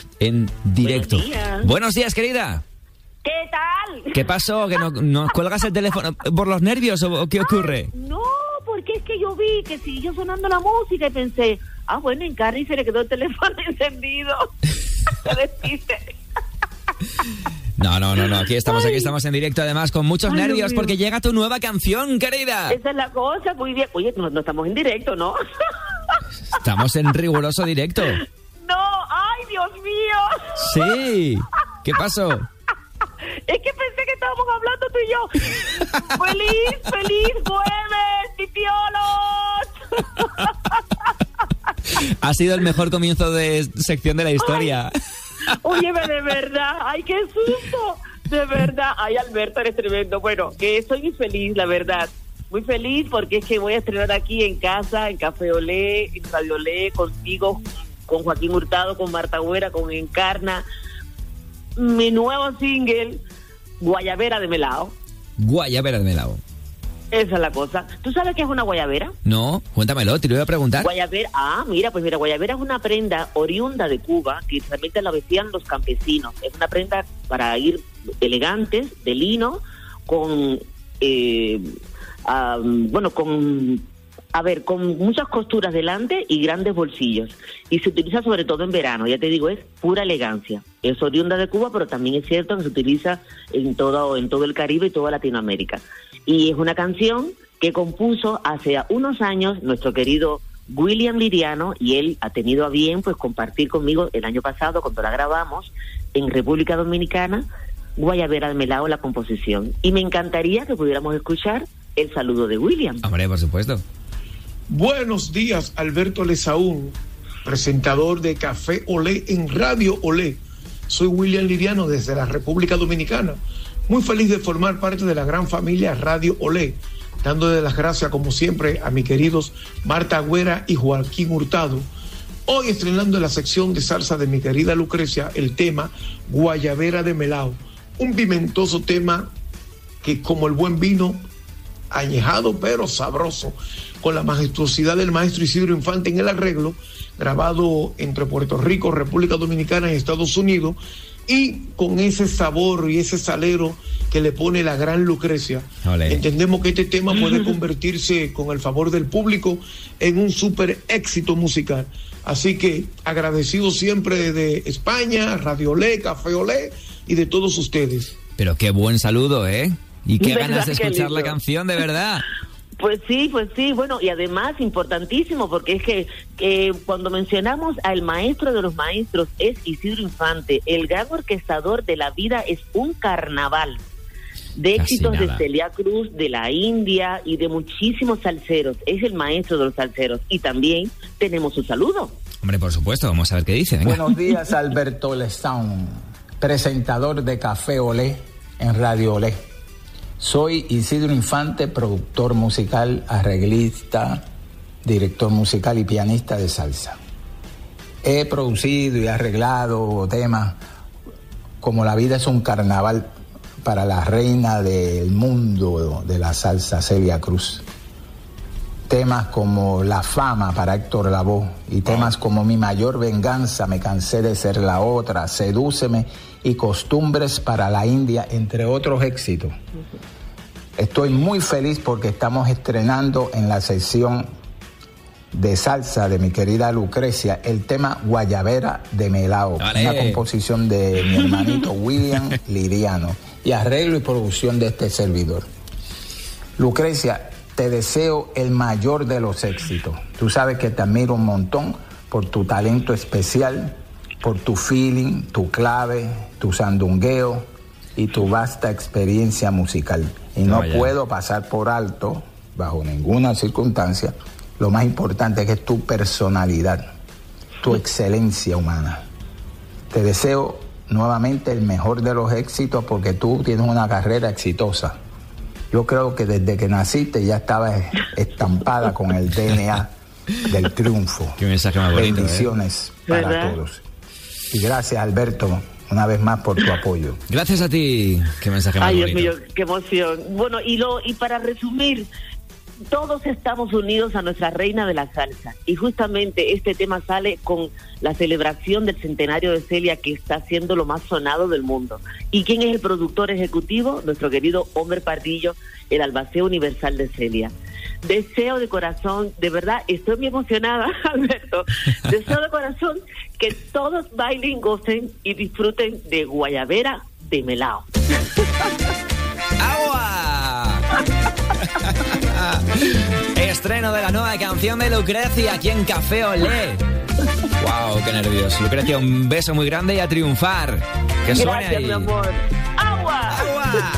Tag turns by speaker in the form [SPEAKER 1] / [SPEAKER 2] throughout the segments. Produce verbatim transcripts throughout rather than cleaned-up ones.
[SPEAKER 1] en directo.
[SPEAKER 2] Buenos días,
[SPEAKER 1] Buenos días, querida.
[SPEAKER 2] ¿Qué tal?
[SPEAKER 1] ¿Qué pasó? ¿Que no, no cuelgas el teléfono por los nervios o qué ocurre?
[SPEAKER 2] Ay, no, porque es que yo vi que siguió sonando la música y pensé, ah, bueno, en Carrie se le quedó el teléfono encendido. Se despiste.
[SPEAKER 1] No, no, no, no, aquí estamos,
[SPEAKER 2] Ay.
[SPEAKER 1] aquí estamos en directo, además, con muchos
[SPEAKER 2] Ay,
[SPEAKER 1] nervios,
[SPEAKER 2] Dios mío.
[SPEAKER 1] porque llega tu nueva canción, querida.
[SPEAKER 2] Esa es la cosa, muy bien. Oye, no, no estamos en directo, ¿no?
[SPEAKER 1] Estamos en riguroso directo.
[SPEAKER 2] No, ay, Dios mío.
[SPEAKER 1] Sí. ¿Qué pasó?
[SPEAKER 2] Es que pensé que estábamos hablando tú y yo. Feliz, feliz jueves, pipiolos.
[SPEAKER 1] Ha sido el mejor comienzo de sección de la historia.
[SPEAKER 2] Óyeme, de verdad, ay, qué susto. De verdad, ay, Alberto, eres tremendo. Bueno, que soy muy feliz, la verdad. Muy feliz porque es que voy a estrenar aquí en casa, en Café Olé, en Radio Olé, contigo, con Joaquín Hurtado, con Marta Güera, con Encarna, mi nuevo single, Guayabera de Melao.
[SPEAKER 1] Guayabera de Melao.
[SPEAKER 2] Esa es la cosa. ¿Tú sabes qué es una guayabera?
[SPEAKER 1] No, cuéntamelo, te lo iba a preguntar.
[SPEAKER 2] Guayabera, ah, mira, pues mira, guayabera es una prenda oriunda de Cuba que realmente la vestían los campesinos. Es una prenda para ir elegantes, de lino, con, eh, um, bueno, con, a ver, con muchas costuras delante y grandes bolsillos. Y se utiliza sobre todo en verano, ya te digo, es pura elegancia. Es oriunda de Cuba, pero también es cierto que se utiliza en todo, en todo el Caribe y toda Latinoamérica. Y es una canción que compuso hace unos años nuestro querido William Liriano, y él ha tenido a bien pues compartir conmigo el año pasado, cuando la grabamos en República Dominicana, Guayabera de Melao, la composición. Y me encantaría que pudiéramos escuchar el saludo de William.
[SPEAKER 1] Hombre, por supuesto.
[SPEAKER 3] Buenos días, Alberto Lezaún, presentador de Café Olé en Radio Olé. Soy William Liriano desde la República Dominicana. Muy feliz de formar parte de la gran familia Radio Olé, dándole las gracias como siempre a mis queridos Marta Güera y Joaquín Hurtado. Hoy estrenando en la sección de salsa de mi querida Lucrecia el tema Guayabera de Melao, un pimentoso tema que, como el buen vino, añejado pero sabroso, con la majestuosidad del maestro Isidro Infante en el arreglo, grabado entre Puerto Rico, República Dominicana y Estados Unidos, y con ese sabor y ese salero que le pone la gran Lucrecia. Olé. Entendemos que este tema puede convertirse, con el favor del público, en un súper éxito musical. Así que agradecido siempre de España, Radio Olé, Café Olé y de todos ustedes.
[SPEAKER 1] Pero qué buen saludo, ¿eh? Y qué ganas de escuchar
[SPEAKER 2] lindo.
[SPEAKER 1] La canción, de verdad.
[SPEAKER 2] Pues sí, pues sí, bueno, y además importantísimo, porque es que eh, cuando mencionamos al maestro de los maestros es Isidro Infante, el gran orquestador de La Vida es un Carnaval, de
[SPEAKER 1] Casi
[SPEAKER 2] éxitos
[SPEAKER 1] nada.
[SPEAKER 2] de Celia Cruz, de la India y de muchísimos salseros. Es el maestro de los salseros. Y también tenemos su saludo.
[SPEAKER 1] Hombre, por supuesto, vamos a ver qué dice. Venga.
[SPEAKER 4] Buenos días, Alberto Lezaún, presentador de Café Olé en Radio Olé. Soy Isidro Infante, productor musical, arreglista, director musical y pianista de salsa. He producido y arreglado temas como La Vida es un Carnaval para la reina del mundo de la salsa, Celia Cruz. Temas como La Fama para Héctor Lavoe y temas como Mi Mayor Venganza, Me Cansé de Ser la Otra, Sedúceme y Costumbres para la India, entre otros éxitos. Estoy muy feliz porque estamos estrenando en la sección de salsa de mi querida Lucrecia el tema Guayabera de Melao,
[SPEAKER 1] ¡Dale!
[SPEAKER 4] Una composición de mi hermanito William Liriano y arreglo y producción de este servidor. Lucrecia, te deseo el mayor de los éxitos. Tú sabes que te admiro un montón por tu talento especial, por tu feeling, tu clave, tu sandungueo y tu vasta experiencia musical. Y no
[SPEAKER 1] Vaya.
[SPEAKER 4] puedo pasar por alto, bajo ninguna circunstancia, lo más importante que es tu personalidad, tu excelencia humana. Te deseo nuevamente el mejor de los éxitos porque tú tienes una carrera exitosa. Yo creo que desde que naciste ya estabas estampada con el D N A del triunfo.
[SPEAKER 1] Qué mensaje más bonito.
[SPEAKER 4] Bendiciones
[SPEAKER 2] ¿eh?
[SPEAKER 4] para
[SPEAKER 2] ¿Verdad?
[SPEAKER 4] todos. Y gracias, Alberto, una vez más por tu apoyo.
[SPEAKER 1] Gracias a ti. Qué mensaje más
[SPEAKER 2] Ay, Dios
[SPEAKER 1] bonito.
[SPEAKER 2] mío, qué emoción. Bueno, y lo y para resumir, todos estamos unidos a nuestra reina de la salsa. Y justamente este tema sale con la celebración del centenario de Celia, que está siendo lo más sonado del mundo. ¿Y quién es el productor ejecutivo? Nuestro querido Homer Pardillo, el albacea universal de Celia. Deseo de corazón, de verdad, estoy muy emocionada, Alberto. Deseo de corazón que todos bailen, gocen y disfruten de Guayabera de Melao.
[SPEAKER 1] ¡Agua! Estreno de la nueva canción de Lucrecia aquí en Café Olé. ¡Wow! ¡Qué nervios! Lucrecia, un beso muy grande y a triunfar. Que suene
[SPEAKER 2] Gracias,
[SPEAKER 1] ahí.
[SPEAKER 2] mi amor. ¡Agua!
[SPEAKER 1] ¡Agua!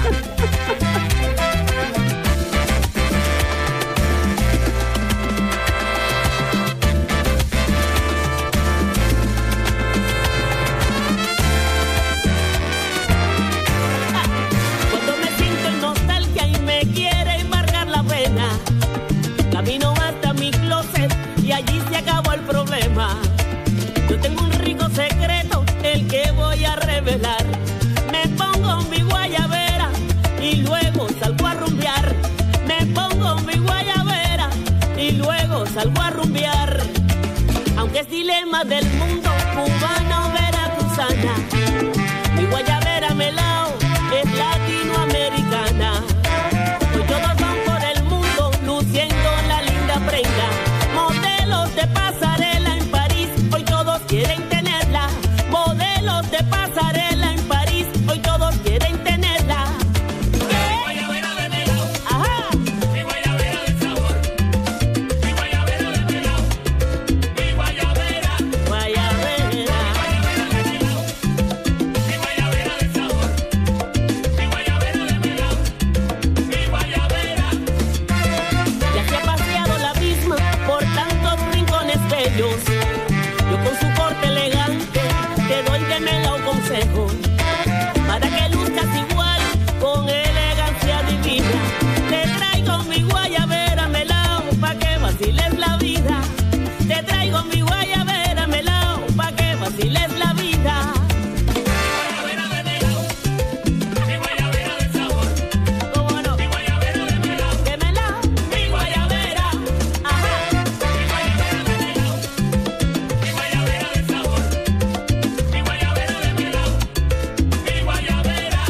[SPEAKER 5] Camino hasta mi closet y allí se acabó el problema. Yo tengo un rico secreto, el que voy a revelar. Me pongo mi guayabera y luego salgo a rumbear. Me pongo mi guayabera y luego salgo a rumbear. Aunque es dilema del mundo, cubana o veracruzana, mi guayabera melao es latinoamericana. Hoy todos van por el mundo luciendo la linda prenda, modelos de pasarela en París, hoy todos quieren tenerla. Modelos de pasarela en París, hoy todos quieren tenerla.
[SPEAKER 6] Mi guayabera de melao,
[SPEAKER 5] Ajá.
[SPEAKER 6] mi guayabera de sabor, mi guayabera de melao, mi guayabera,
[SPEAKER 5] Guayabera.
[SPEAKER 6] mi guayabera de melao, mi guayabera de sabor, mi guayabera de melao, mi guayabera.
[SPEAKER 5] Ya se ha paseado la misma por tantos rincones bellos. Yo con su corte elegante te doy de melao consejo, para que luzcas igual con elegancia divina. Te traigo mi guayabera melao pa' que vaciles la vida. Te traigo mi guayabera melao pa' que vaciles la vida.
[SPEAKER 6] Mi guayabera de melao, mi guayabera de sabor,
[SPEAKER 5] ¿Cómo no?
[SPEAKER 6] mi guayabera de melao,
[SPEAKER 5] Que melao, mi guayabera. Ajá.
[SPEAKER 6] mi guayabera de melao, mi guayabera de sabor, mi guayabera de melao, mi guayabera.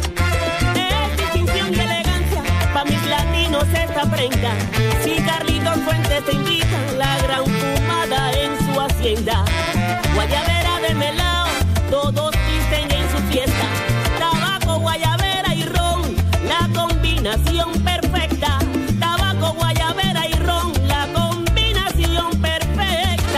[SPEAKER 5] Es distinción y elegancia, pa' mis latinos esta prenda. Si Carlitos Fuentes te invita, la gran fumada en su hacienda. Guayabera de melao, todos visten en su fiesta. Tabaco, guayabera y ron, la combinación perfecta. Tabaco, guayabera y ron, la combinación perfecta.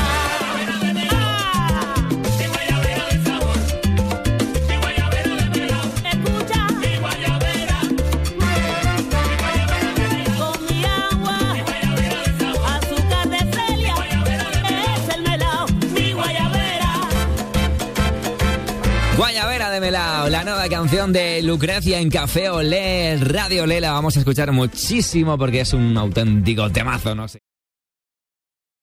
[SPEAKER 5] Ah,
[SPEAKER 6] Mi guayabera de sabor, mi guayabera de melao,
[SPEAKER 5] escucha,
[SPEAKER 6] mi guayabera, mi guayabera de melao,
[SPEAKER 5] con mi agua,
[SPEAKER 6] mi guayabera de sabor,
[SPEAKER 5] azúcar de Celia, es el melao, mi guayabera.
[SPEAKER 1] Guayabera de Melao, la nueva canción de Lucrecia en Café Olé, Radio Olé. La vamos a escuchar muchísimo porque es un auténtico temazo, no sé.